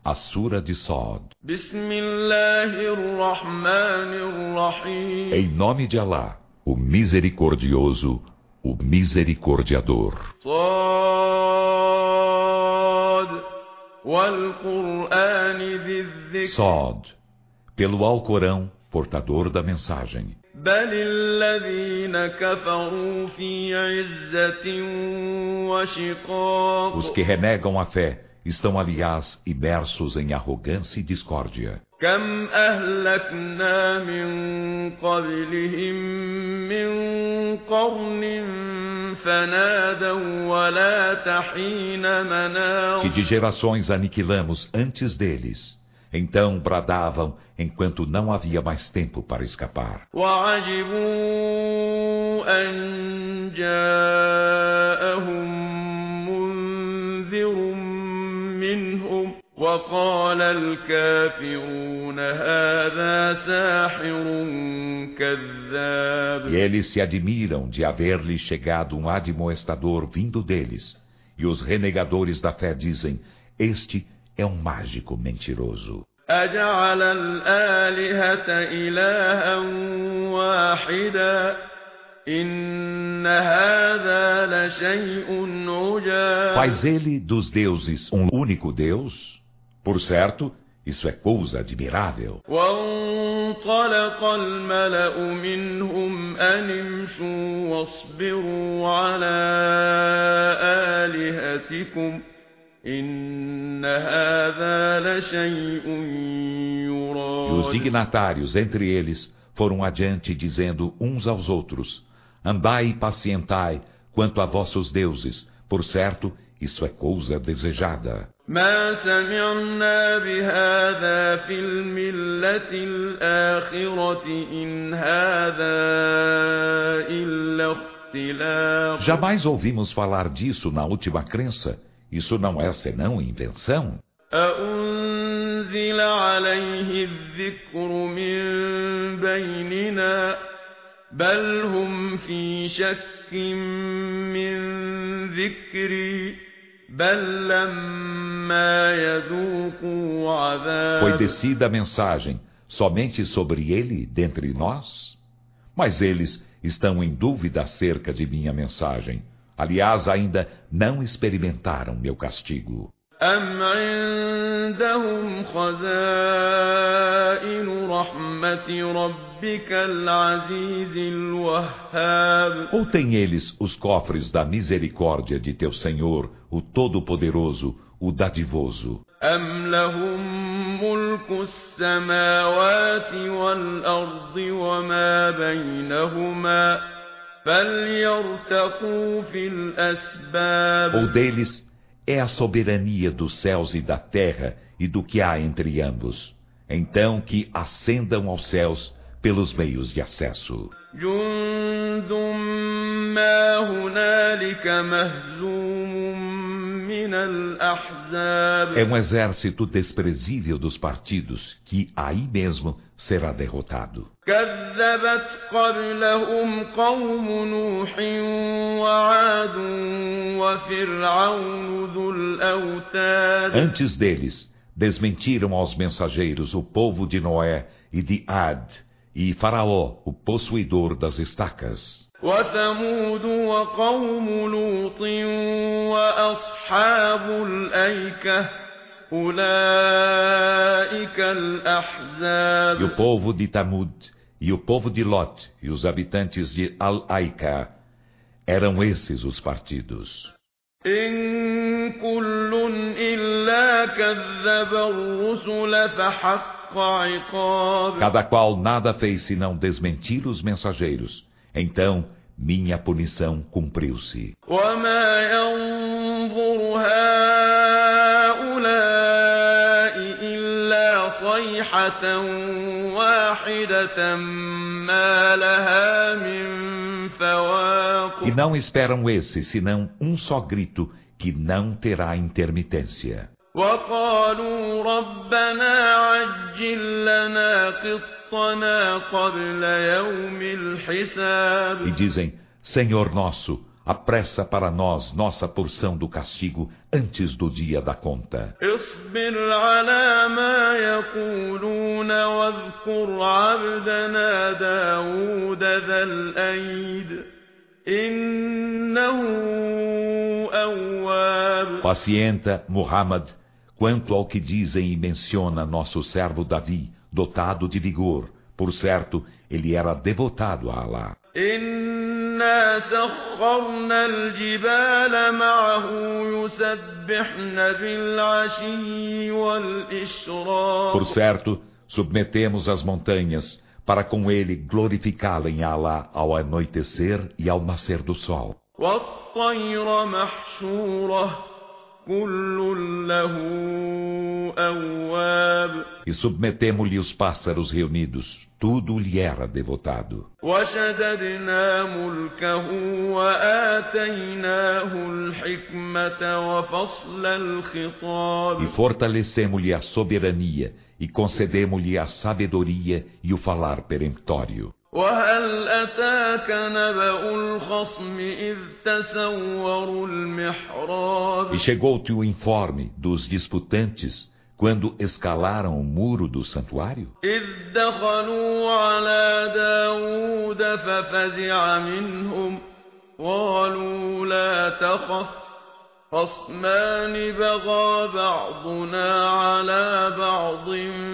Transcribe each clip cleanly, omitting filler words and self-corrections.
a Sura de Sod. Em nome de Alá, o Misericordioso, o Misericordiador. Sod, pelo Alcorão, portador da mensagem. Os que renegam a fé estão, aliás, imersos em arrogância e discórdia. Que de gerações aniquilamos antes deles. Então bradavam enquanto não havia mais tempo para escapar. E eles se admiram de haver-lhe chegado um admoestador vindo deles. E os renegadores da fé dizem: este é um mágico mentiroso. Faz ele dos deuses um único Deus? Por certo, isso é coisa admirável. E os dignatários entre eles foram adiante dizendo uns aos outros: andai e pacientai quanto a vossos deuses, por certo, isso é coisa desejada. Jamais ouvimos falar disso na última crença. Isso não é senão invenção. Foi descida a mensagem somente sobre ele dentre nós? Mas eles estão em dúvida acerca de minha mensagem. Aliás, ainda não experimentaram meu castigo. Ou têm eles os cofres da misericórdia de teu Senhor, o Todo-Poderoso, o Dadivoso? Ou deles é a soberania dos céus e da terra e do que há entre ambos. Então que ascendam aos céus pelos meios de acesso. É um exército desprezível dos partidos que aí mesmo será derrotado. Antes deles, desmentiram aos mensageiros o povo de Noé e de Ad, e Faraó, o possuidor das estacas. E o povo de Tamud, e o povo de Lot, e os habitantes de Al-Aika, eram esses os partidos. Cada qual nada fez senão desmentir os mensageiros. Então, minha punição cumpriu-se. E não esperam esse, senão um só grito, que não terá intermitência. E dizem: Senhor nosso, apressa para nós nossa porção do castigo antes do dia da conta. اصبر على ما يقولون واذكر عبدنا داود ذا الأيد إنه أواب. Pacienta, Muhammad, quanto ao que dizem e menciona nosso servo Davi, dotado de vigor. Por certo, ele era devotado a Allah. إنا سخرنا الجبال معه يسبحن بالعشي والإشراق. Por certo, submetemos as montanhas para com ele glorificá-la Allah ao anoitecer e ao nascer do sol. والطير محشورة كل له أواب. E submetemo-lhe os pássaros reunidos, tudo lhe era devotado. وشددنا ملكه وآتيناه الحكمة وفصل الخطاب. E fortalecemo-lhe a soberania, e concedemo-lhe a sabedoria e o falar peremptório. وهل أتاك نبأ الخصم إذ تسوروا المحراب. E chegou-te o informe dos disputantes quando escalaram o muro do santuário? إذ دخلوا على داود ففزع منهم قالوا لا تخف خصمان بغى بعضنا على بعض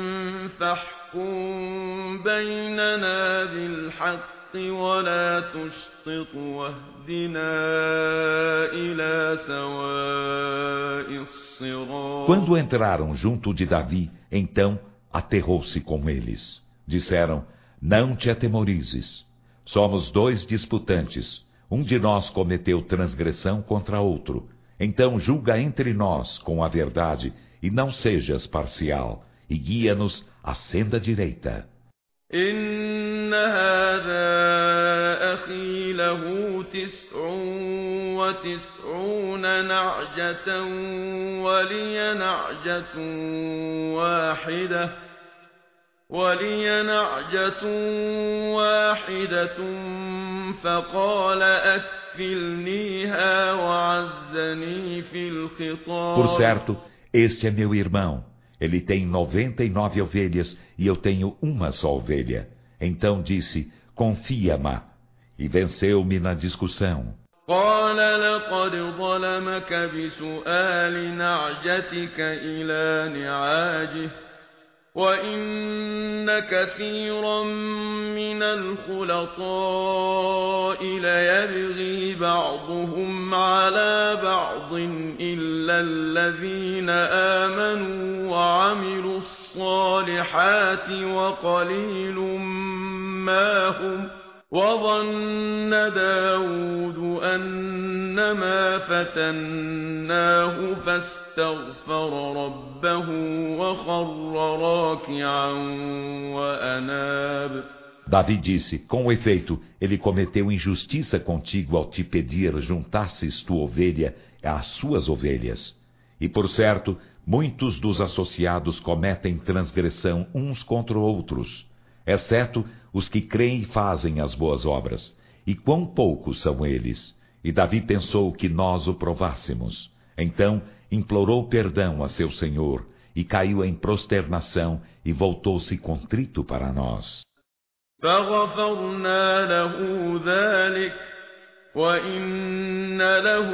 فاحكم بيننا بالحق ولا تشطط واهدنا إلى سواء الصراط. Quando entraram junto de Davi, então aterrou-se com eles. Disseram: não te atemorizes. Somos dois disputantes. Um de nós cometeu transgressão contra outro. Então julga entre nós com a verdade e não sejas parcial, e guia-nos à senda direita. إن هذا أخي له 99 نعجة ولي نعجة واحدة فقال أكفلنيها وعزني في الخطاب. Por certo, este é meu irmão. Ele tem 99 ovelhas e eu tenho uma só ovelha. Então disse: confia-me. E venceu-me na discussão. قال لقد ظلمك بسؤال نعجتك إلى نعاجه وإن كثيرا من الخلطاء ليبغي بعضهم على بعض إلا الذين آمنوا وعملوا الصالحات وقليل ما هم. وظن داود أنما فتناه فاستغفر ربه وخر راكعا وأناب. Davi disse: com efeito, ele cometeu injustiça contigo ao te pedir juntasses tua ovelha às suas ovelhas. E por certo, muitos dos associados cometem transgressão uns contra outros, exceto os que creem e fazem as boas obras. E quão poucos são eles! E Davi pensou que nós o provássemos. Então implorou perdão a seu Senhor, e caiu em prosternação, e voltou-se contrito para nós. فغفرنا له ذلك وإن له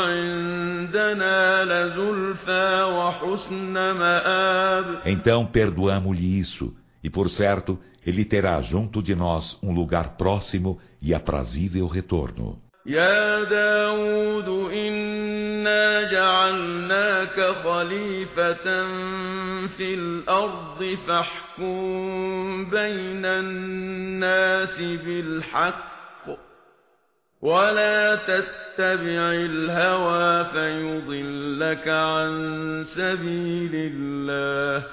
عندنا لزلفى وحسن مآب. Então perdoamo-lhe isso, e por certo, ele terá junto de nós um lugar próximo e aprazível retorno. يا داود إنا جعلناك خليفة في الأرض فاحكم بين الناس بالحق ولا تتبع الهوى فيضلك عن سبيل الله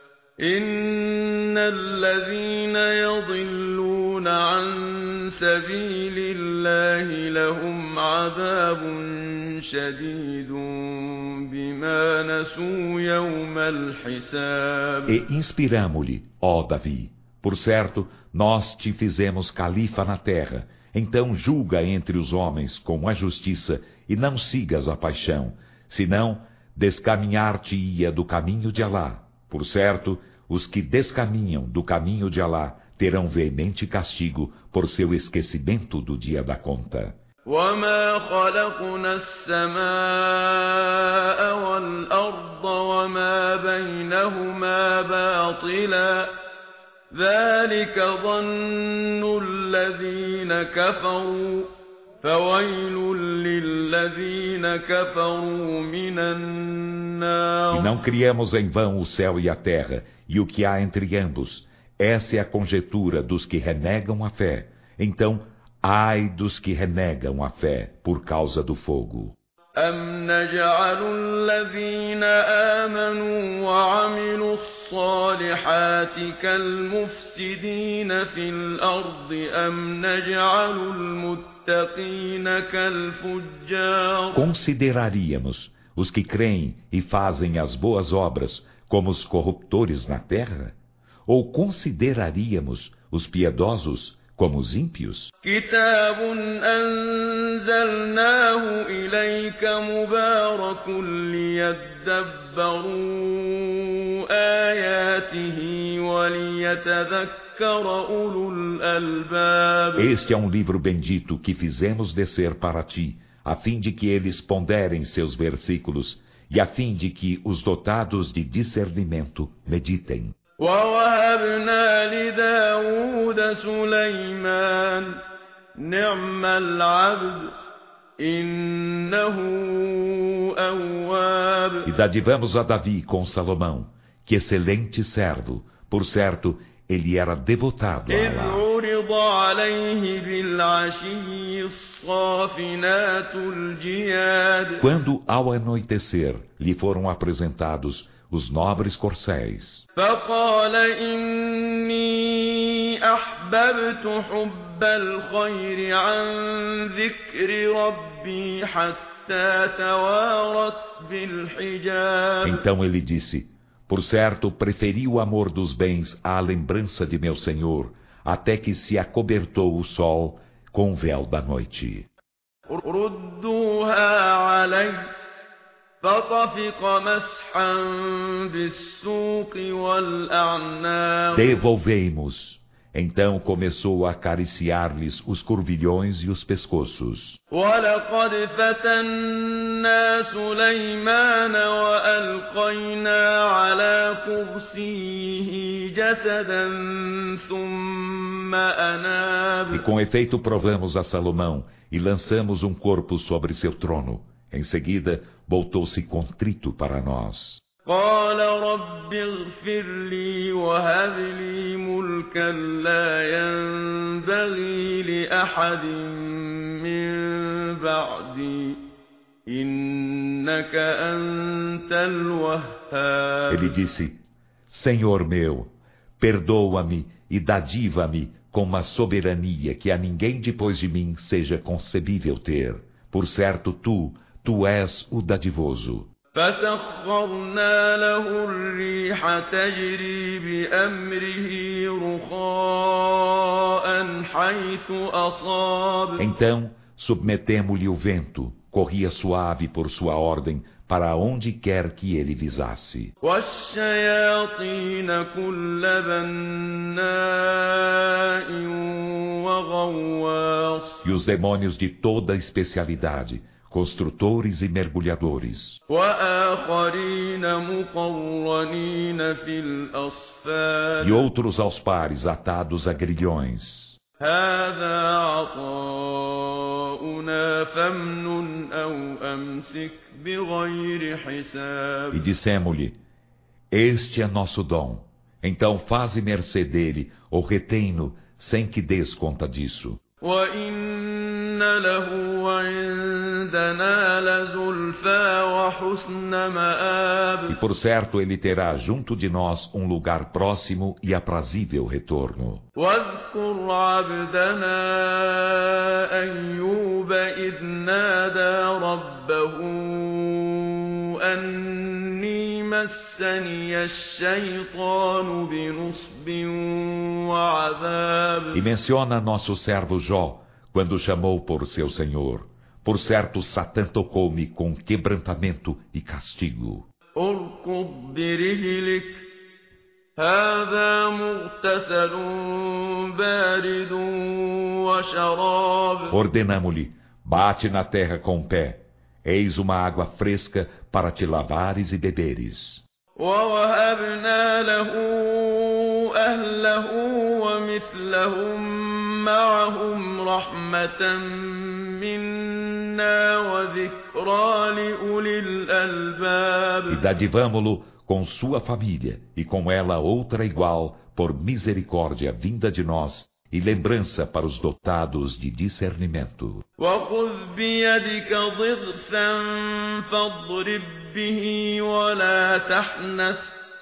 إن الذين يضلون عن سبيل الله لهم عذاب شديد بما نسوا يوم الحساب. E inspiramo-lhe, ó Davi, por certo, nós te fizemos califa na terra, Então julga entre os homens com a justiça e não sigas a paixão, senão descaminhar-te-ia do caminho de Alá. Por certo, os que descaminham do caminho de Alá terão veemente castigo por seu esquecimento do dia da conta. وما خلقنا السماء والأرض وما بينهما باطلا ذلك ظن الذين كفروا فويل للذين كفروا من النار. E não criamos em vão o céu e a terra e o que há entre ambos. Essa é a conjetura dos que renegam a fé. Então, ai dos que renegam a fé por causa do fogo. أَمْ نَجْعَلُ الَّذِينَ آمَنُوا وَعَمِلُوا الصَّالِحَاتِ كَالْمُفْسِدِينَ فِي الْأَرْضِ أَمْ نَجْعَلُ الْمُتَّقِينَ كَالْفُجَّارِ. Consideraríamos os que creem e fazem as boas obras como os corruptores na terra? Ou consideraríamos os piedosos como os ímpios? كتاب أنزلناه إليك مبارك ليدبروا آياته وليتذكر أولو الألباب. Este é um livro bendito que fizemos descer para ti, a fim de que eles ponderem seus versículos e a fim de que os dotados de discernimento meditem. ووهبنا لداود سليمان نعم العبد إنه أواب. E dadivamos a Davi com Salomão, que excelente servo, por certo, ele era devotado a إذ Alá. عرض عليه بالعشي الصافنات الجياد. Quando, ao anoitecer, lhe foram apresentados os nobres corcéis, فقال إني أحببت حب الخير عن ذكر ربي حتى توارت بالحجاب. então ele disse: por certo, preferi o amor dos bens à lembrança de meu Senhor, até que se acobertou o sol com o véu da noite. ردوها علي فطفق مسحا بالسوق والأعناق. Devolvei-mos. Então começou a acariciar-lhes os curvilhões e os pescoços. ولقد فتنا سليمان وألقينا على كرسيه جسدا ثم أناب. E com efeito provamos a Salomão e lançamos um corpo sobre seu trono. Em seguida, voltou-se contrito para nós. قال رب اغفر لي وهب لي ملكا لا ينبغي لأحد من بعدي إنك أنت الوهاب. Ele disse: Senhor meu, perdoa-me e dadiva-me com uma soberania que a ninguém depois de mim seja concebível ter. Por certo, tu és o dadivoso. فسخرنا له الريح تجري بأمره رخاء حيث أصاب. Então submetemo-lhe o vento, corria suave por sua ordem, para onde quer que ele visasse. والشياطين كل بناء وغواص. E os demônios de toda especialidade, construtores e mergulhadores. وآخرين مقرنين في الأصفاد. E outros aos pares, atados a grilhões. هذا عطاؤنا فامنن أو أمسك بغير حساب. E dissemo-lhe: Este é nosso dom. Então faze mercê dele, ou retém-no, sem que des conta disso. وإن له عندنا لزلفى وحسن مآب. E por certo ele terá junto de nós um lugar próximo e aprazível retorno. واذكر عبدنا أيوب إذ نادى ربه أني مسني الشيطان بنصب وعذاب. E menciona nosso servo Jó, quando chamou por seu Senhor. Por certo, Satã tocou-me com quebrantamento e castigo. اركض برجلك هذا مغتسل بارد وشراب. Ordenamo-lhe, bate na terra com o pé. Eis uma água fresca para te lavares e beberes. ووهبنا له أهله ومثلهم معهم رحمة منا وذكرى لأولي الألباب. E dadivamo-lo com sua família, e com ela outra igual, por misericórdia vinda de nós, e lembrança para os dotados de discernimento. وخذ بيدك ضغثا فاضرب به ولا تحنث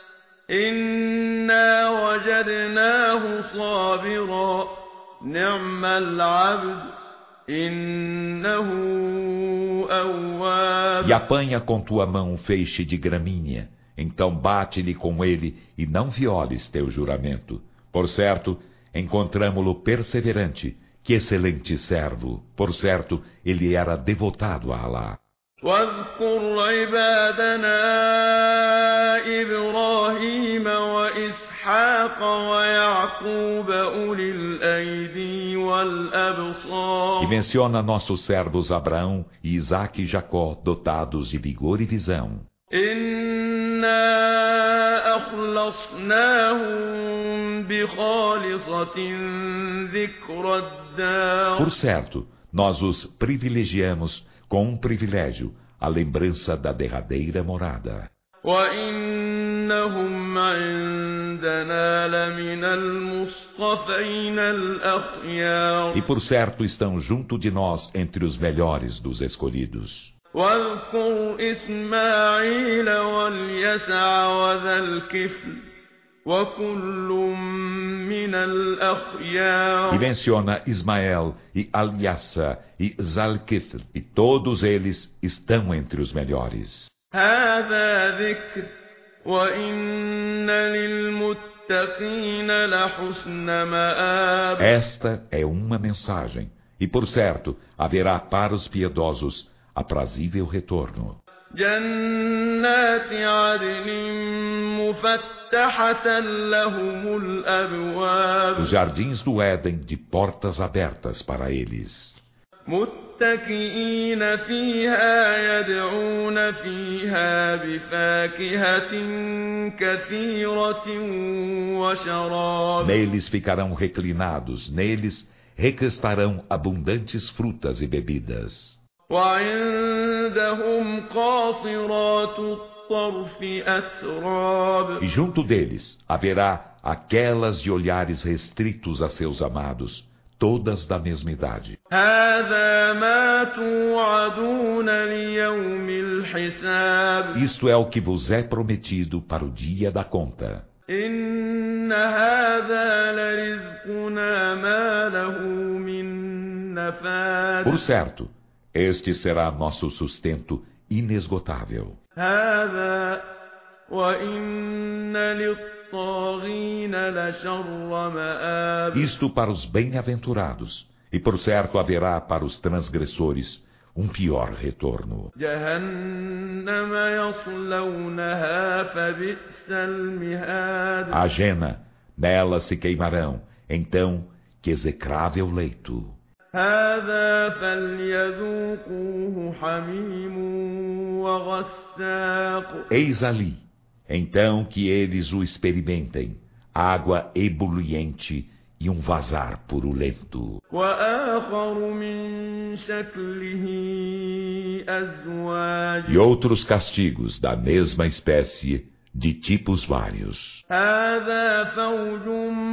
إنا وجدناه صابرا نعم العبد إنه أواب. E apanha com tua mão um feixe de gramínea, então bate-lhe com ele, e não violes teu juramento. Por certo, encontramo-lo perseverante, que excelente servo. Por certo, ele era devotado a Alá. واذكر عبادنا إبراهيم وإسحاق ويعقوب أولي الأيدي والأبصار. E menciona nossos servos Abraão e Isaque e Jacó, dotados de vigor e visão. إنا أخلصناهم بخالصة ذكر الدار. Por certo, nós os privilegiamos com um privilégio, a lembrança da derradeira morada. وإنهم عندنا لمن المصطفين الأخيار. E por certo estão junto de nós entre os melhores dos escolhidos. واذكر إسماعيل واليسع وذا الكفل وكل من الأخيار. E menciona Ismael e Aliassa e Zalkifl, e todos eles estão entre os melhores. هذا ذكر وإن للمتقين لحسن مآب. Esta é uma mensagem, e por certo haverá para os piedosos aprazível retorno. جنات عدن مفتحة لهم الأبواب. Os jardins do Éden de portas abertas para eles. متكئين فيها يدعون فيها بفاكهة كثيرة وشراب. Neles ficarão reclinados, neles recrestarão abundantes frutas e bebidas. وعندهم قاصرات الطرف أتراب. E junto deles haverá aquelas de olhares restritos a seus amados, todas da mesma idade. هذا ما توعدون ليوم الحساب. Isto é o que vos é prometido para o dia da conta. إن هذا لرزقنا ما له من نفاد. Por certo, este será nosso sustento inesgotável. هذا وإن للطاغين لشر مآب. Isto para os bem-aventurados, e por certo haverá para os transgressores um pior retorno. جهنم يصلونها فبئس المهاد. A jena, nela se queimarão, então que execrável leito. هذا فليذوقوه حميم وغساق. Eis ali, então que eles o experimentem, água ebuliente e um vazar purulento. وآخر من شكله أزواج. E outros castigos da mesma espécie, de tipos vários. هذا فوج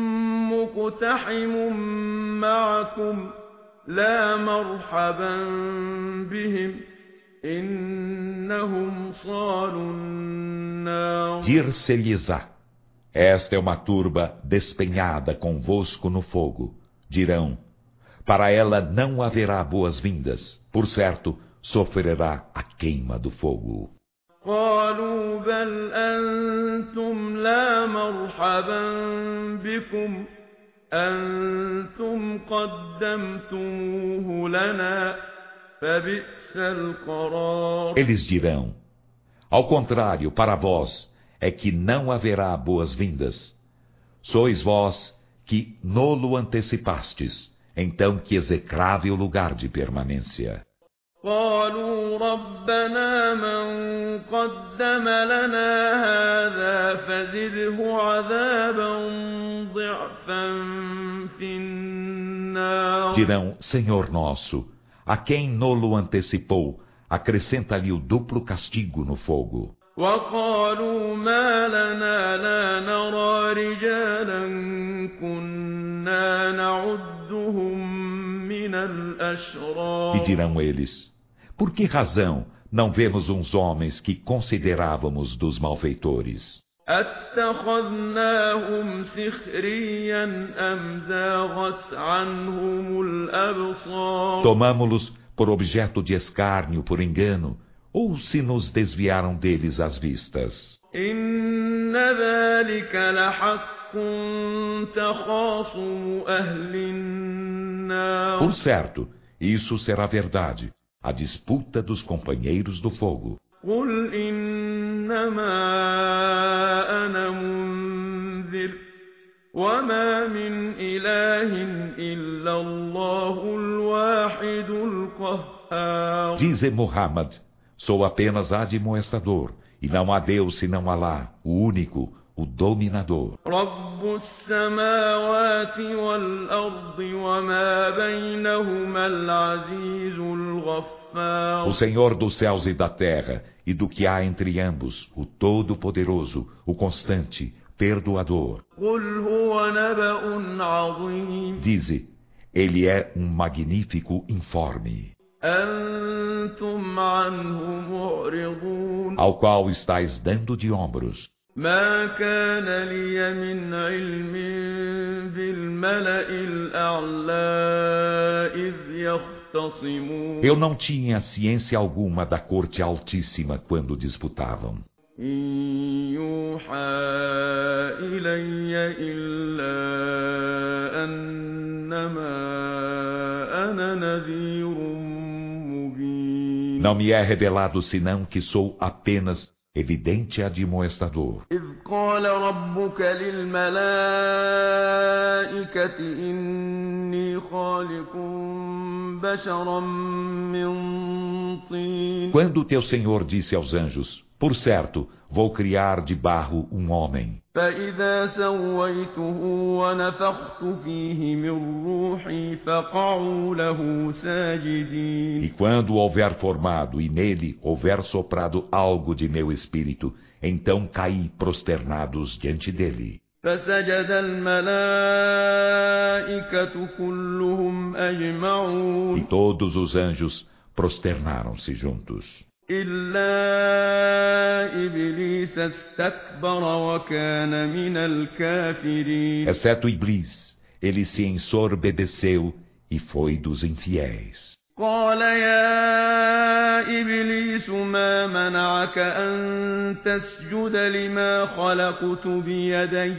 مقتحم معكم لا مرحبا بهم إنهم صالوا النار. Dir-se-lhes-á: esta é uma turba despenhada convosco no fogo. Dirão: para ela não haverá boas-vindas, por certo, sofrerá a queima do fogo. قالوا بل أنتم لا مرحبا بكم أنتم قدمتموه لنا فبئس القرار. Eles dirão: ao contrário, para vós é que não haverá boas-vindas. Sois vós que nolo antecipastes, então que execrável lugar de permanência. قالوا ربنا من قدم لنا هذا فزده عذابا ضعفا في النار. Dirão: Senhor nosso, a quem nolo antecipou, acrescenta-lhe o duplo castigo no fogo. وقالوا ما لنا لا نرى رجالا كنا نعدهم من الأشرار. E dirão eles: por que razão não vemos uns homens que considerávamos dos malfeitores? أتخذناهم سخريا أم زاغت عنهم الأبصار. Tomamo-los por objeto de escárnio por engano, ou se nos desviaram deles as vistas? إن ذلك لحق تخاصم أهل النار. Por certo, isso será verdade, a disputa dos companheiros do fogo. قل إنما أنا منذر وما من إله إلا الله الواحد القهار. Dize Muhammad: sou apenas admoestador, e não há Deus senão Alá, o único, o dominador. رب السماوات والأرض وما بينهما العزيز الغفار. O Senhor dos céus e da terra, e do que há entre ambos, o Todo-Poderoso, o Constante, Perdoador. قل هو نبأ عظيم. Dize: ele é um magnífico informe, أنتم عنه معرضون. ao qual estáis dando de ombros. ما كان لي من علم بالملأ الأعلى إذ يختصمون. Eu não tinha ciência alguma da corte altíssima quando disputavam. إن يوحى إلي إلا أنما أنا نذير مبين. Não me é revelado senão que sou apenas evidente admoestador. إذ قال ربك للملائكة إني خالق بشرا من طين. Quando teu Senhor disse aos anjos: por certo, vou criar de barro um homem. فإذا سويته ونفخت فيه من روحي فقعوا له ساجدين. E quando o houver formado e nele houver soprado algo de meu espírito, então caí prosternados diante dele. فسجد الملائكة كلهم E أجمعون todos os anjos prosternaram-se juntos. إلا إبليس استكبر وكان من الكافرين. Exceto Iblis, ele se ensorbebeceu e foi dos infiéis. قال يا إبليس ما منعك أن تسجد لما خلقت بيدي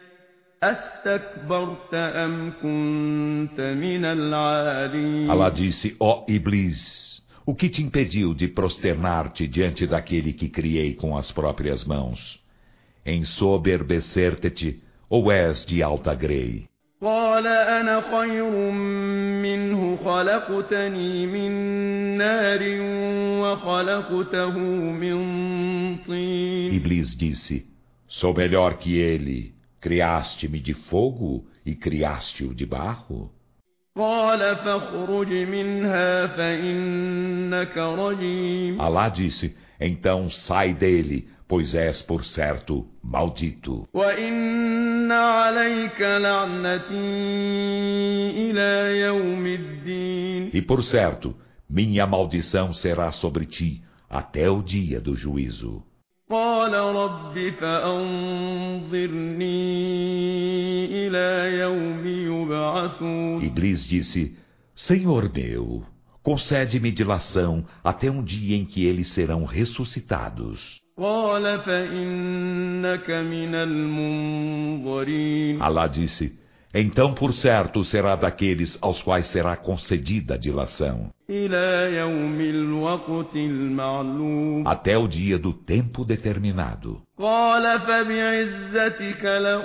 أستكبرت أم كنت من العالين. Allah disse: ó Iblis, o que te impediu de prosternar-te diante daquele que criei com as próprias mãos? Ensoberbecer-te, ou és de alta grei? قال أنا خير منه خلقتني من نار وخلقته من طين. Iblis disse: sou melhor que ele. Criaste-me de fogo e criaste-o de barro? قال فاخرج منها فإنك رجيم. Allah disse: então sai dele, pois és por certo maldito. وإن عليك لعنتي إلى يوم الدين. E por certo, minha maldição será sobre ti até o dia do juízo. قال رب فأنظرني إلى يوم يبعثون. Iblis disse: Senhor meu, concede-me dilação até um dia em que eles serão ressuscitados. قال فإنك من المنظرين. Allah disse: Então, por certo, será daqueles aos quais será concedida a dilação, إلى يوم الوقت المعلوم até o dia do tempo determinado. قال فبعزتك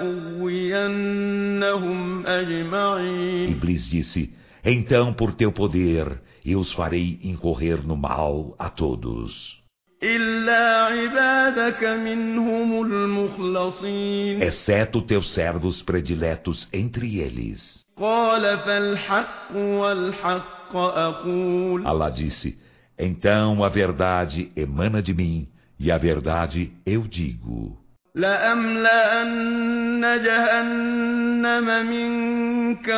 لأغوينهم أجمعين Iblis disse, então por teu poder eu os farei incorrer no mal a todos, إلا عبادك منهم المخلصين exceto teus servos prediletos entre eles. قال فالحق والحق أقول Allah disse, então a verdade emana de mim, e a verdade eu digo. لأملأن جهنم منك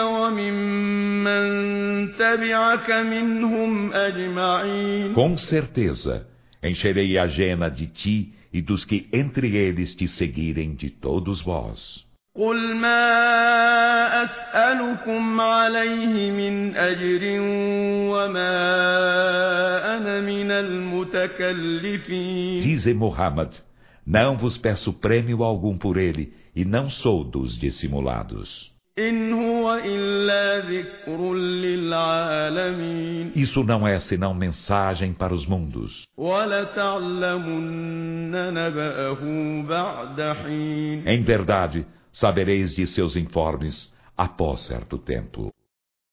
وممن تبعك منهم أجمعين Com certeza, encherei a jena de ti e dos que entre eles te seguirem de todos vós. قل ما أسألكم عليه من أجر وما أنا من المتكلفين Dize Muhammad, não vos peço prêmio algum por ele, e não sou dos dissimulados. إن هو إلا ذكر للعالمين Isso não é senão mensagem para os mundos. ولتعلمن نبأه بعد حين Em verdade, sabereis de seus informes após certo tempo.